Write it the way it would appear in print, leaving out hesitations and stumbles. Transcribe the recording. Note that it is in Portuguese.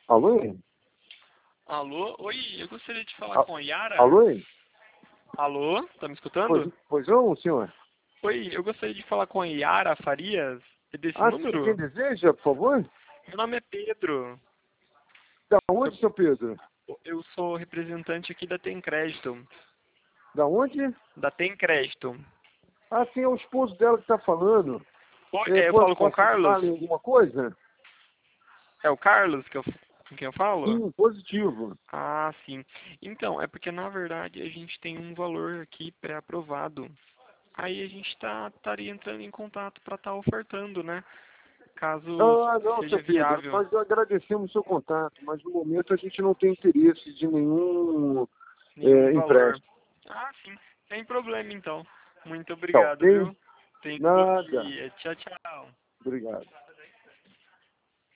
Alô? Alô? Oi, eu gostaria de falar A- com a Yara. Alô? Alô? Tá me Pois, escutando? pois não, senhor? Oi, eu gostaria de falar com a Yara Farias. É desse Ah, sim, quem número? deseja, por favor? Meu nome é Pedro. Da onde, seu Pedro? Eu sou representante aqui da Tem Crédito. Da onde? Da Tem Crédito. Ah, sim, é o esposo dela que está falando. Oi, eu falo com o Posso Carlos? ajudar em alguma coisa? É o Carlos com quem eu falo? Sim, positivo. Ah, sim. Então, é porque na verdade a gente tem um valor aqui pré-aprovado. Aí a gente estaria entrando em contato para estar ofertando, né? Caso Ah, não, seu seja Pedro, viável. nós agradecemos o seu contato, mas no momento a gente não tem interesse de nenhum Nenhum valor. empréstimo. Ah, sim. Sem problema, então. Muito Tá obrigado, ok? viu? Tenha um bom Nada. dia. Tchau, tchau. Obrigado.